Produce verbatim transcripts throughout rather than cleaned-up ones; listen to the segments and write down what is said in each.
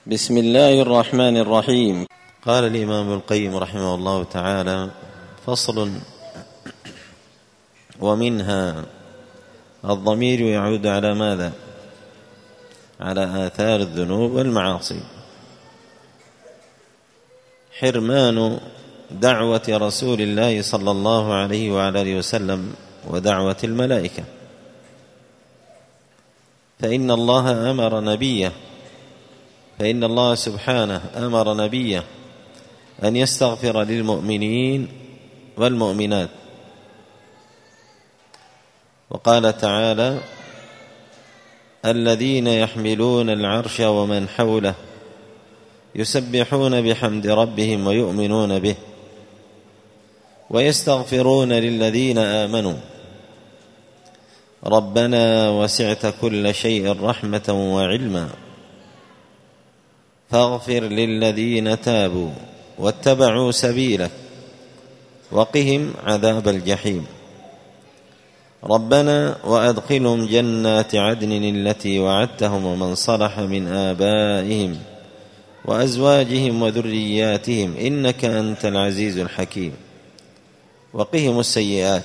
بسم الله الرحمن الرحيم. قال الإمام ابن القيم رحمه الله تعالى: فصل. ومنها الضمير يعود على ماذا؟ على آثار الذنوب والمعاصي. حرمان دعوة رسول الله صلى الله عليه وعلى آله وسلم ودعوة الملائكة، فإن الله أمر نبيه فإن الله سبحانه أمر نبيه أن يستغفر للمؤمنين والمؤمنات، وقال تعالى: الذين يحملون العرش ومن حوله يسبحون بحمد ربهم ويؤمنون به ويستغفرون للذين آمنوا ربنا وسعت كل شيء رحمة وعلما فاغفر للذين تابوا واتبعوا سبيلك وقهم عذاب الجحيم ربنا وأدخلهم جنات عدن التي وعدتهم ومن صلح من آبائهم وأزواجهم وذرياتهم إنك أنت العزيز الحكيم وقهم السيئات.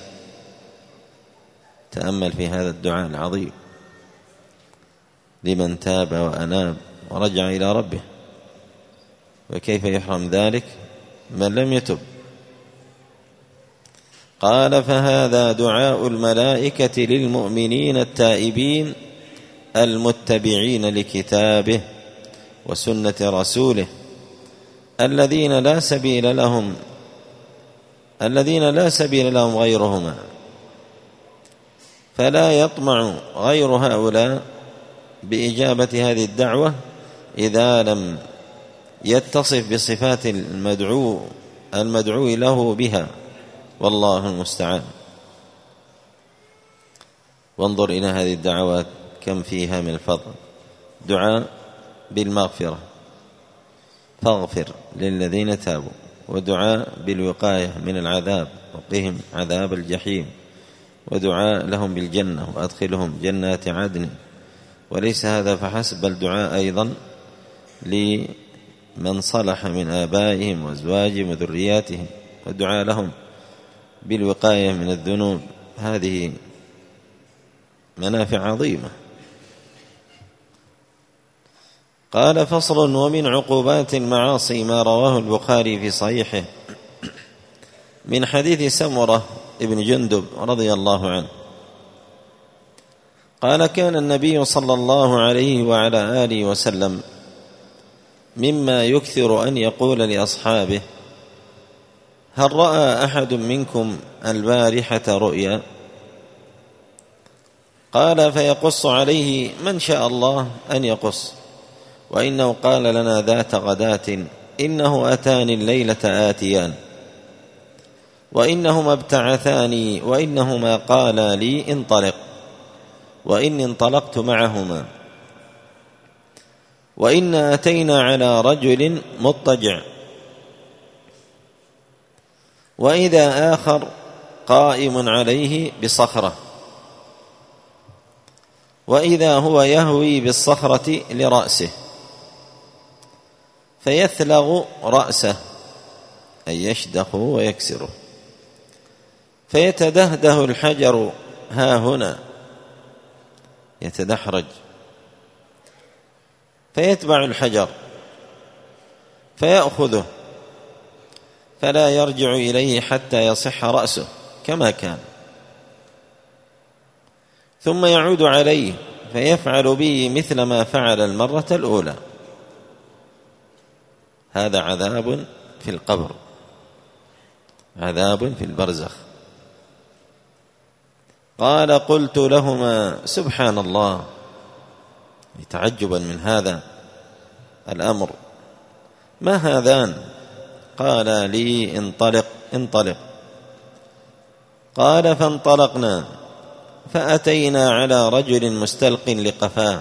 تأمل في هذا الدعاء العظيم لمن تاب وأناب ورجع إلى ربه، وكيف يحرم ذلك من لم يتب؟ قال: فهذا دعاء الملائكة للمؤمنين التائبين المتبعين لكتابه وسنة رسوله الذين لا سبيل لهم الذين لا سبيل لهم غيرهما، فلا يطمع غير هؤلاء بإجابة هذه الدعوة إذا لم يتصف بصفات المدعو المدعو له بها، والله المستعان. وانظر إلى هذه الدعوات كم فيها من الفضل. دعاء بالمغفرة، فاغفر للذين تابوا، ودعاء بالوقاية من العذاب وقهم عذاب الجحيم، ودعاء لهم بالجنة وأدخلهم جنات عدن. وليس هذا فحسب، بل دعاء أيضا لمن صلح من آبائهم وأزواجهم وذرياتهم، ودعاء لهم بالوقاية من الذنوب. هذه منافع عظيمة. قال: فصل. ومن عقوبات المعاصي ما رواه البخاري في صحيحه من حديث سمرة ابن جندب رضي الله عنه قال: كان النبي صلى الله عليه وعلى آله وسلم مما يكثر أن يقول لأصحابه: هل رأى أحد منكم البارحة رؤيا؟ قال: فيقص عليه من شاء الله أن يقص، وإنه قال لنا ذات غداة: إنه أتاني الليلة آتيان، وإنهما ابتعثاني، وإنهما قالا لي انطلق، وإني انطلقت معهما، وإنا أتينا على رجل مضطجع، وإذا آخر قائم عليه بصخرة، وإذا هو يهوي بالصخرة لرأسه فيثلغ رأسه، أي يشدخه ويكسره، فيتدهده الحجر ها هنا، يتدحرج، فيتبع الحجر فيأخذه فلا يرجع إليه حتى يصح رأسه كما كان، ثم يعود عليه فيفعل به مثل ما فعل المرة الأولى. هذا عذاب في القبر، عذاب في البرزخ. قال: قلت لهما: سبحان الله، تعجبا من هذا الأمر، ما هذان؟ قال لي: انطلق انطلق. قال: فانطلقنا فأتينا على رجل مستلق لقفاه،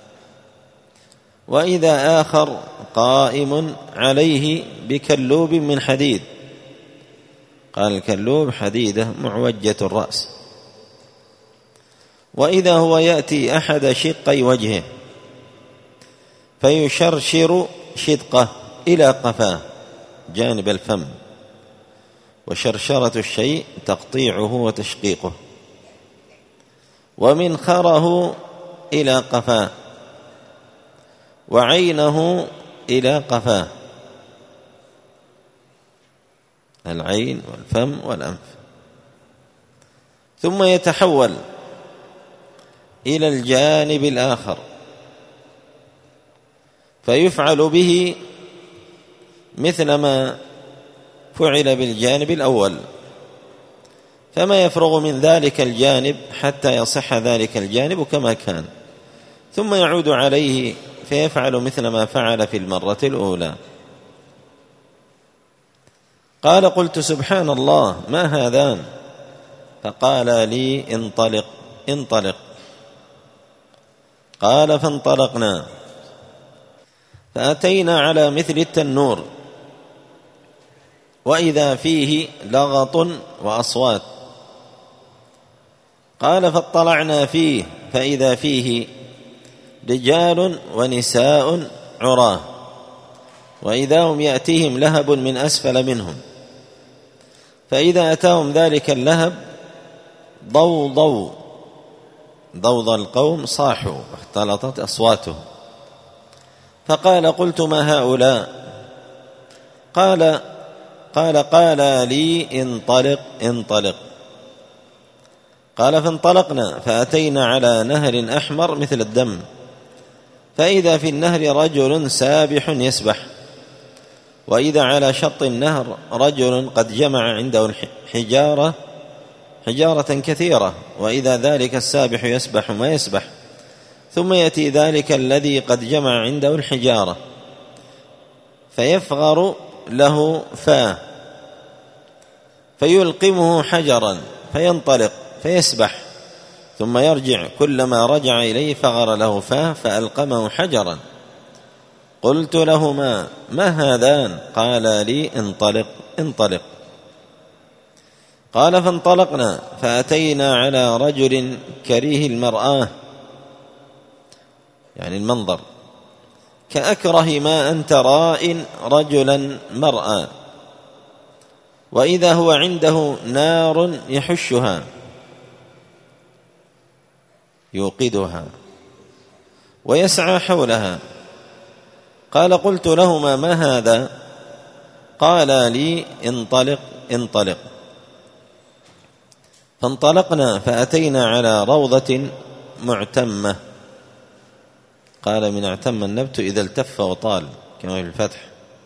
وإذا آخر قائم عليه بكلوب من حديد. قال: الكلوب حديدة معوجة الرأس. وإذا هو يأتي أحد شقي وجهه فيشرشر شدقه إلى قفاه جانب الفم، وشرشرة الشيء تقطيعه وتشقيقه، ومنخره إلى قفاه، وعينه إلى قفاه، العين والفم والأنف، ثم يتحول إلى الجانب الآخر فيفعل به مثل ما فعل بالجانب الأول، فما يفرغ من ذلك الجانب حتى يصح ذلك الجانب كما كان، ثم يعود عليه فيفعل مثل ما فعل في المرة الأولى. قال: قلت: سبحان الله، ما هذان؟ فقال لي: انطلق انطلق. قال: فانطلقنا فأتينا على مثل التنور، وإذا فيه لغط وأصوات. قال: فاطلعنا فيه فإذا فيه رجال ونساء عراه، وإذا هم يأتيهم لهب من أسفل منهم، فإذا أتاهم ذلك اللهب ضوضوا ضوض القوم، صاحوا واختلطت أصواتهم. فقال: قلت: ما هؤلاء؟ قال قال قال لي: انطلق انطلق. قال: فانطلقنا فأتينا على نهر أحمر مثل الدم، فإذا في النهر رجل سابح يسبح، وإذا على شط النهر رجل قد جمع عنده الحجارة حجارة كثيرة، وإذا ذلك السابح يسبح ما يسبح، ثم يأتي ذلك الذي قد جمع عنده الحجارة فيفغر له فاه فيلقمه حجرا فينطلق فيسبح، ثم يرجع، كلما رجع إليه فغر له فاه فألقمه حجرا. قلت لهما: ما هذان؟ قال لي: انطلق انطلق. قال: فانطلقنا فأتينا على رجل كريه المرآة، يعني المنظر، كأكره ما أنت راء رجلا مرأى، وإذا هو عنده نار يحشها يوقدها ويسعى حولها. قال: قلت لهما: ما هذا؟ قال لي: انطلق انطلق. فانطلقنا فأتينا على روضة معتمة. قال: من اعتم النبت إذا التف وطال، كما في الفتح.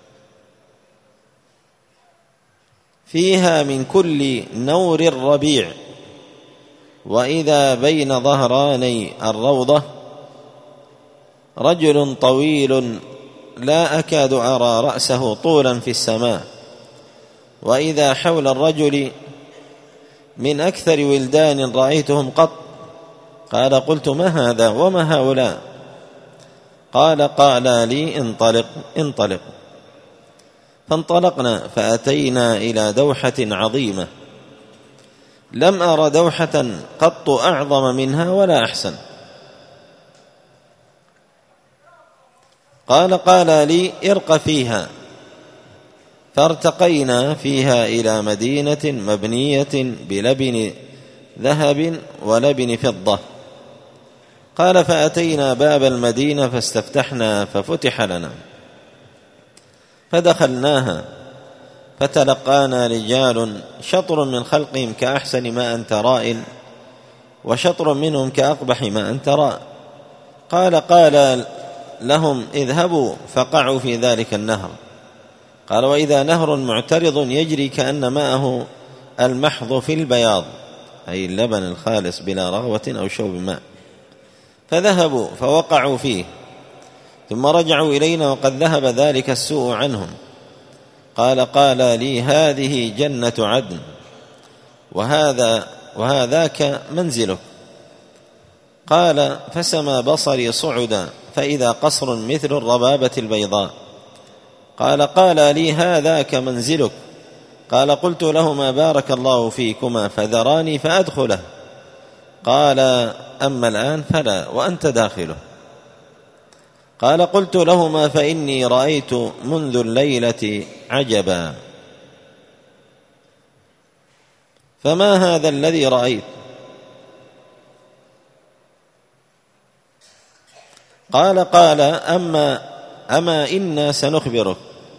فيها من كل نور الربيع، وإذا بين ظهراني الروضة رجل طويل لا أكاد أرى رأسه طولا في السماء، وإذا حول الرجل من أكثر ولدان رأيتهم قط. قال: قلت: ما هذا وما هؤلاء؟ قال: قال لي: انطلق انطلق. فانطلقنا فأتينا إلى دوحة عظيمة، لم أر دوحة قط أعظم منها ولا أحسن. قال: قال لي: ارق فيها. فارتقينا فيها إلى مدينة مبنية بلبن ذهب ولبن فضة. قال: فأتينا باب المدينة فاستفتحنا ففتح لنا، فدخلناها فتلقانا رجال شطر من خلقهم كأحسن ما أنت رائل، وشطر منهم كأقبح ما أنت رائل. قال: قال لهم: اذهبوا فقعوا في ذلك النهر. قال: وإذا نهر معترض يجري كأن ماءه المحض في البياض، أي اللبن الخالص بلا رغوة أو شوب ماء. فذهبوا فوقعوا فيه، ثم رجعوا إلينا وقد ذهب ذلك السوء عنهم. قال: قال لي: هذه جنة عدن، وهذا وهذاك منزلك. قال: فسمى بصري صعدا فإذا قصر مثل الربابة البيضاء. قال: قال لي: هذاك منزلك. قال: قلت لهما: بارك الله فيكما، فذراني فأدخله. قال: أما الآن فلا، وأنت داخله. قال قلت لهما فإني رأيت منذ الليلة عجبا. فما هذا الذي رأيت؟ قال قال أما, أما إنا سنخبرك.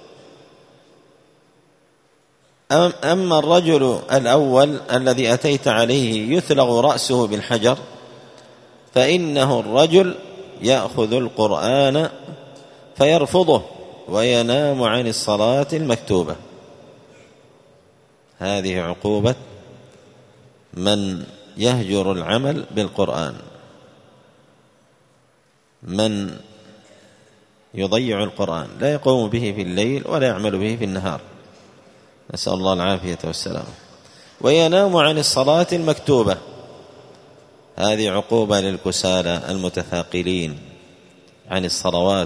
أما الرجل الأول الذي أتيت عليه يثلغ رأسه بالحجر فإنه الرجل يأخذ القرآن فيرفضه وينام عن الصلاة المكتوبة. هذه عقوبة من يهجر العمل بالقرآن، من يضيع القرآن لا يقوم به في الليل ولا يعمل به في النهار، نسأل الله العافية والسلام. وينام عن الصلاة المكتوبة، هذه عقوبة للكسالى المتثاقلين عن الصلوات،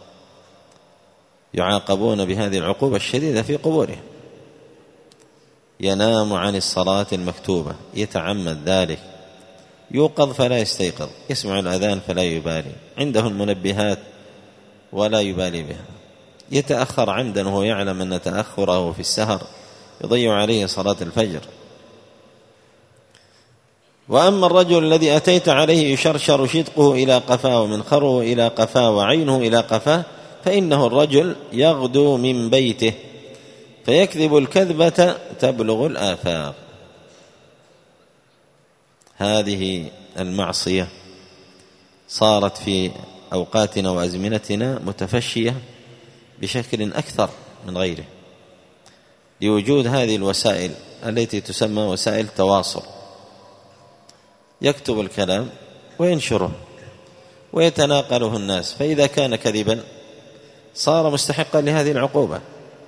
يعاقبون بهذه العقوبة الشديدة في قبورهم. ينام عن الصلاة المكتوبة، يتعمد ذلك، يوقظ فلا يستيقظ، يسمع الأذان فلا يبالي، عنده المنبهات ولا يبالي بها، يتأخر عمدا وهو يعلم أن تأخره في السهر يضيع عليه صلاة الفجر. وأما الرجل الذي أتيت عليه يشرشر شدقه إلى قفاه ومنخره إلى قفاه وعينه إلى قفاه فإنه الرجل يغدو من بيته فيكذب الكذبة تبلغ الآفاق. هذه المعصية صارت في أوقاتنا وأزمنتنا متفشية بشكل أكثر من غيره، لوجود هذه الوسائل التي تسمى وسائل تواصل. يكتب الكلام وينشره ويتناقله الناس، فإذا كان كذبا صار مستحقا لهذه العقوبة،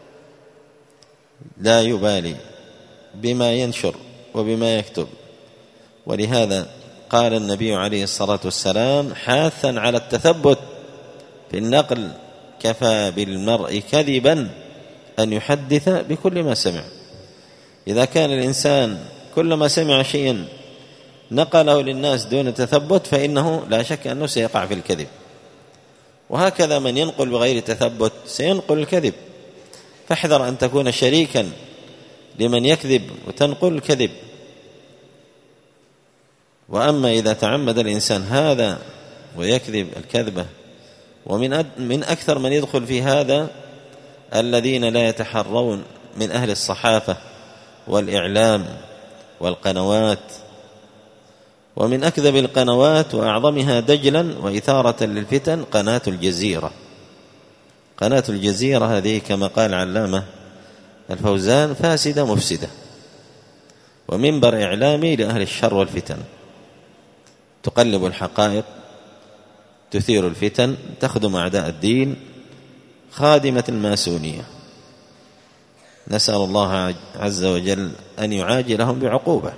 لا يبالي بما ينشر وبما يكتب. ولهذا قال النبي عليه الصلاة والسلام حاثا على التثبت في النقل: كفى بالمرء كذبا أن يحدث بكل ما سمع. إذا كان الإنسان كلما سمع شيئا نقله للناس دون تثبت فإنه لا شك أنه سيقع في الكذب. وهكذا من ينقل بغير تثبت سينقل الكذب، فاحذر أن تكون شريكا لمن يكذب وتنقل الكذب. وأما إذا تعمد الإنسان هذا ويكذب الكذبة، ومن من أكثر من يدخل في هذا الذين لا يتحرون من أهل الصحافة والإعلام والقنوات. ومن أكذب القنوات وأعظمها دجلا وإثارة للفتن قناة الجزيرة. قناة الجزيرة هذه كما قال علامة الفوزان فاسدة مفسدة، ومنبر إعلامي لأهل الشر والفتن، تقلب الحقائق، تثير الفتن، تخدم أعداء الدين، خادمة الماسونية. نسأل الله عز وجل أن يعاجلهم بعقوبة،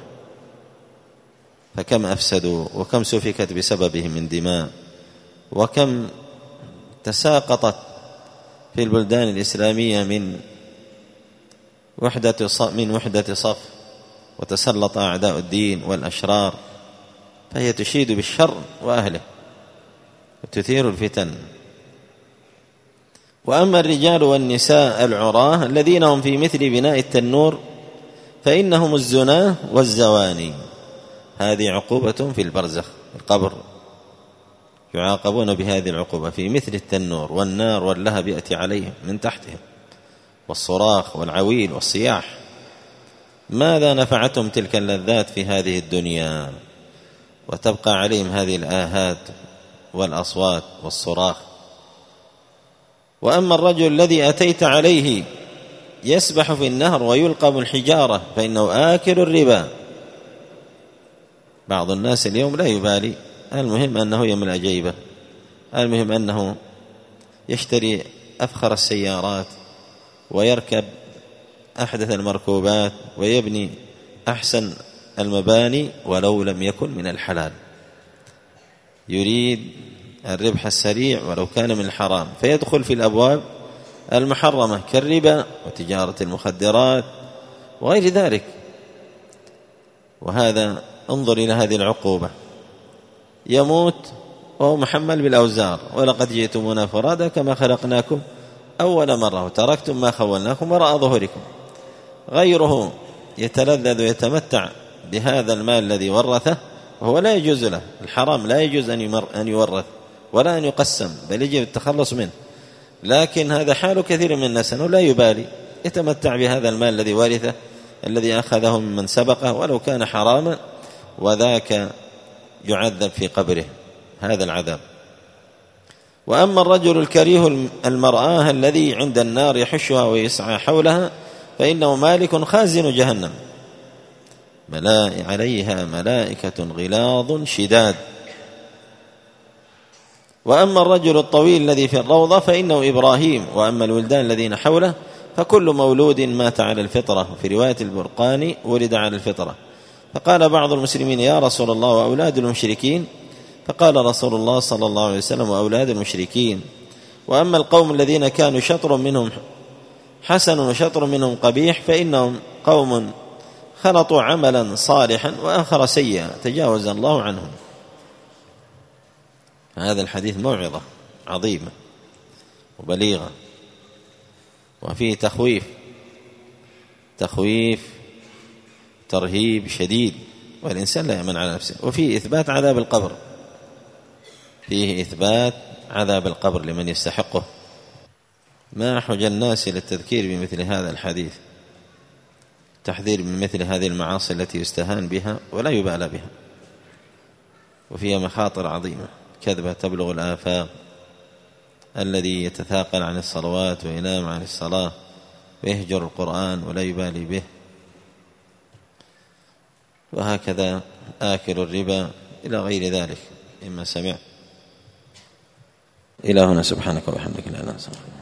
فكم أفسدوا وكم سفكت بسببهم من دماء، وكم تساقطت في البلدان الإسلامية من وحدة من وحدة صف، وتسلط أعداء الدين والأشرار، فهي تشيد بالشر وأهله وتثير الفتن. وأما الرجال والنساء العراة الذين هم في مثل بناء التنور فإنهم الزناه والزواني، هذه عقوبة في البرزخ القبر، يعاقبون بهذه العقوبة في مثل التنور، والنار واللهب يأتي عليهم من تحتهم، والصراخ والعويل والصياح. ماذا نفعتهم تلك اللذات في هذه الدنيا، وتبقى عليهم هذه الآهات والأصوات والصراخ. وأما الرجل الذي أتيت عليه يسبح في النهر ويلقى بالحجارة فإنه آكل الربا. بعض الناس اليوم لا يبالي، المهم أنه يملأ جيبه، المهم أنه يشتري أفخر السيارات ويركب أحدث المركوبات ويبني أحسن المباني ولو لم يكن من الحلال، يريد الربح السريع ولو كان من الحرام، فيدخل في الأبواب المحرمة كالربا وتجارة المخدرات وغير ذلك. وهذا انظر إلى هذه العقوبة، يموت وهو محمل بالأوزار: ولقد جئتمونا فرادا كما خلقناكم أول مرة وتركتم ما خولناكم وراء ظهوركم. غيره يتلذذ ويتمتع بهذا المال الذي ورثه وهو لا يجوز له، الحرام لا يجوز أن يورث ولا أن يقسم، بل يجب التخلص منه. لكن هذا حال كثير من الناس أنه لا يبالي، يتمتع بهذا المال الذي ورثه الذي أخذه ممن سبقه ولو كان حراما، وذاك يعذب في قبره هذا العذاب. وأما الرجل الكريه المرآة الذي عند النار يحشها ويسعى حولها فإنه مالك خازن جهنم ملائ عليها ملائكة غلاظ شداد. وأما الرجل الطويل الذي في الروضة فإنه إبراهيم. وأما الولدان الذين حوله فكل مولود مات على الفطرة. وفي رواية البرقاني: ولد على الفطرة. فقال بعض المسلمين: يا رسول الله، وأولاد المشركين؟ فقال رسول الله صلى الله عليه وسلم: وأولاد المشركين. وأما القوم الذين كانوا شطر منهم حسن وشطر منهم قبيح فإنهم قوم خلطوا عملا صالحا وآخر سيئا تجاوز الله عنهم. هذا الحديث موعظة عظيمة وبليغة، وفيه تخويف تخويف ترهيب شديد، والإنسان لا يأمن على نفسه. وفيه إثبات عذاب القبر، فيه إثبات عذاب القبر لمن يستحقه. ما أحوج الناس إلى التذكير بمثل هذا الحديث، تحذير من مثل هذه المعاصي التي يستهان بها ولا يبالى بها، وفيها مخاطر عظيمة. كذبة تبلغ الآفاق، الذي يتثاقل عن الصلوات وينام عن الصلاة ويهجر القرآن ولا يبالي به، وهكذا آكل الربا إلى غير ذلك مما سمع. إلى هنا، سبحانك وبحمدك لا إله إلا أنت.